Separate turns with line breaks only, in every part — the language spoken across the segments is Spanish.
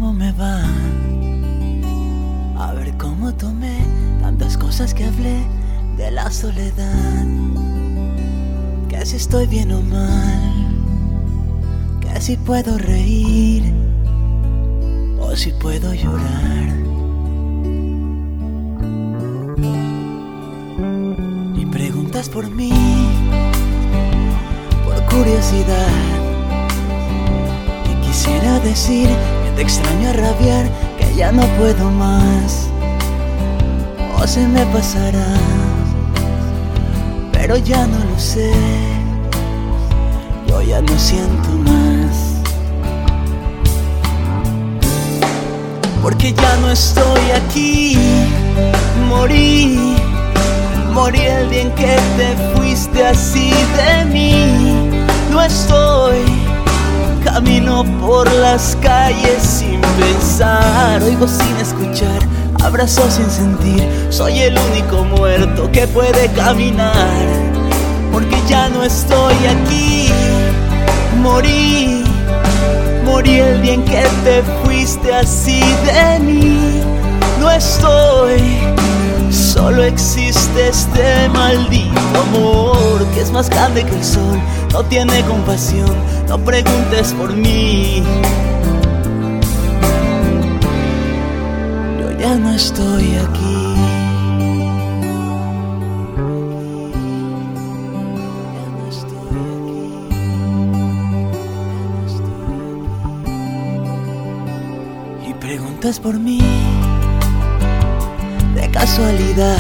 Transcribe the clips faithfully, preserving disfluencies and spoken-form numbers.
cómo me va, a ver cómo tomé tantas cosas que hablé de la soledad. Que si estoy bien o mal, que si puedo reír o si puedo llorar. Y preguntas por mí, por curiosidad. Y quisiera decir que te extraño a rabiar, que ya no puedo más, o se me pasará, pero ya no lo sé. Yo ya no siento más, porque ya no estoy aquí. Morí, morí el día en que te fuiste así de mí. No estoy, camino por las calles sin pensar, oigo sin escuchar, abrazo sin sentir. Soy el único muerto que puede caminar, porque ya no estoy aquí. Morí, morí el día en que te fuiste así de mí. No estoy, solo existe este maldito amor que es más grande que el sol, no tiene compasión. No preguntes por mí, yo ya no estoy aquí. Preguntas por mí de casualidad,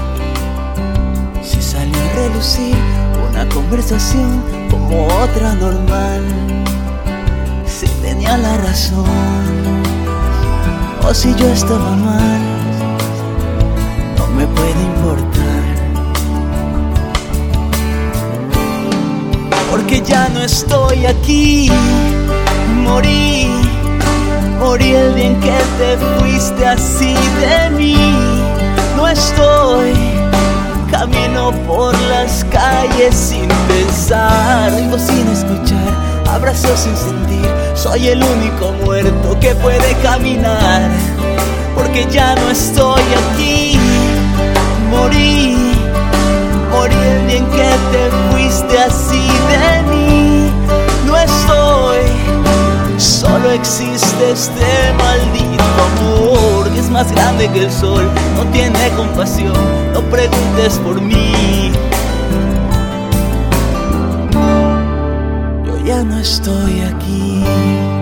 si salió a relucir una conversación como otra normal, si tenía la razón o si yo estaba mal, no me puede importar, porque ya no estoy aquí. Morí, morí el día en que te fuiste así de mí. No estoy, camino por las calles sin pensar, oigo sin escuchar, abrazo sin sentir. Soy el único muerto que puede caminar, porque ya no estoy aquí. Morí, morí el día en que te fuiste así de mí. No estoy, solo existe este maldito amor que es más grande que el sol, no tiene compasión. No preguntes por mí, yo ya no estoy aquí.